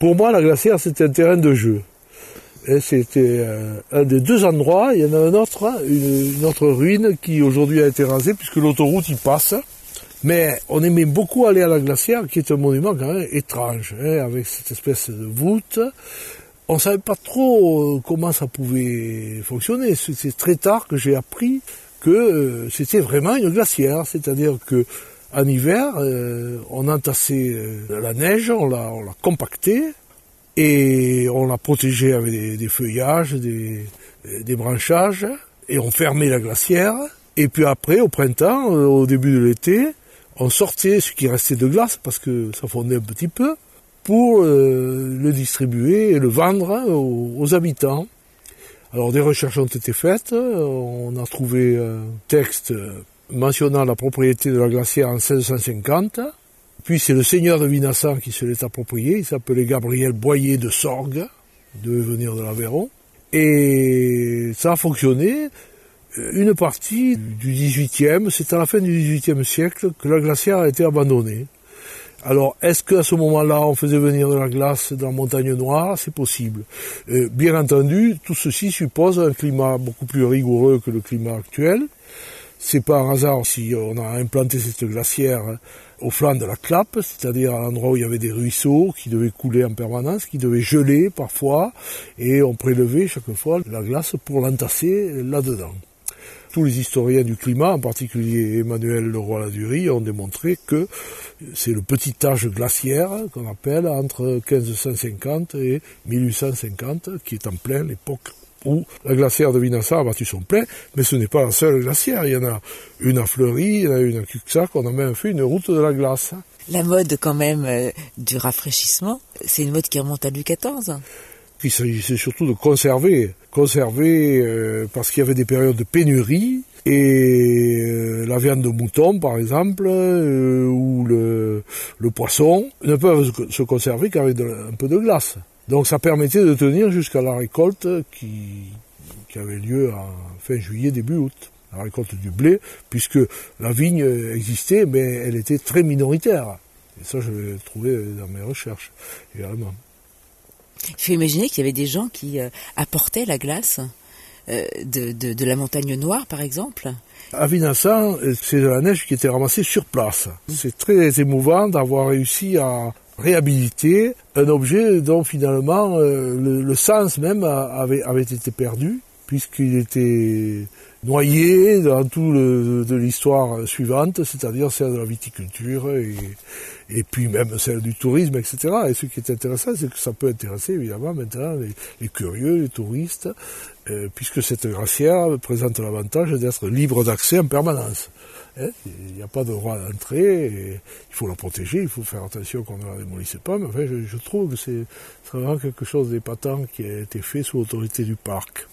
Pour moi, la glacière, c'était un terrain de jeu. Et c'était un des deux endroits. Il y en a un autre, une autre ruine qui aujourd'hui a été rasée puisque l'autoroute y passe. Mais on aimait beaucoup aller à la glacière, qui est un monument quand même étrange, avec cette espèce de voûte. On ne savait pas trop comment ça pouvait fonctionner. C'est très tard que j'ai appris que c'était vraiment une glacière. C'est-à-dire que en hiver, on entassait la neige, on la compactait et on la protégeait avec des feuillages, des branchages, et on fermait la glacière. Et puis après, au printemps, au début de l'été, on sortait ce qui restait de glace, parce que ça fondait un petit peu, pour le distribuer et le vendre aux habitants. Alors des recherches ont été faites, on a trouvé un texte mentionnant la propriété de la glacière en 1650, puis c'est le seigneur de Vinassan qui se l'est approprié, il s'appelait Gabriel Boyer de Sorgues, il devait venir de l'Aveyron, et ça a fonctionné. Une partie du XVIIIe, c'est à la fin du XVIIIe siècle que la glacière a été abandonnée. Alors, est-ce qu'à ce moment-là, on faisait venir de la glace dans la montagne noire? C'est possible. Bien entendu, tout ceci suppose un climat beaucoup plus rigoureux que le climat actuel. C'est pas un hasard si on a implanté cette glacière au flanc de la Clappe, c'est-à-dire à l'endroit où il y avait des ruisseaux qui devaient couler en permanence, qui devaient geler parfois, et on prélevait chaque fois la glace pour l'entasser là-dedans. Tous les historiens du climat, en particulier Emmanuel Leroy-Ladurie, ont démontré que c'est le petit âge glaciaire qu'on appelle entre 1550 et 1850, qui est en plein l'époque où la glacière de Vinassan a battu son plein, mais ce n'est pas la seule glacière. Il y en a une à Fleury, il y en a une à Cuxac, on a même fait une route de la glace. La mode quand même du rafraîchissement, c'est une mode qui remonte à Louis XIV. Il s'agissait surtout de conserver parce qu'il y avait des périodes de pénurie, et la viande de mouton par exemple, ou le poisson, ne peuvent se conserver qu'avec un peu de glace. Donc ça permettait de tenir jusqu'à la récolte qui avait lieu en fin juillet, début août. La récolte du blé, puisque la vigne existait, mais elle était très minoritaire. Et ça, je l'ai trouvé dans mes recherches, également. Il faut imaginer qu'il y avait des gens qui apportaient la glace de la montagne noire, par exemple. À Vinassan, c'est de la neige qui était ramassée sur place. C'est très émouvant d'avoir réussi à réhabiliter un objet dont finalement le sens même avait été perdu, puisqu'il était noyé dans tout de l'histoire suivante, c'est-à-dire celle de la viticulture et puis même celle du tourisme, etc. Et ce qui est intéressant, c'est que ça peut intéresser évidemment maintenant les curieux, les touristes, puisque cette glacière présente l'avantage d'être libre d'accès en permanence. Il n'y a pas de droit d'entrée, il faut la protéger, il faut faire attention qu'on ne la démolisse pas, mais enfin, je trouve que c'est vraiment quelque chose d'épatant qui a été fait sous l'autorité du parc.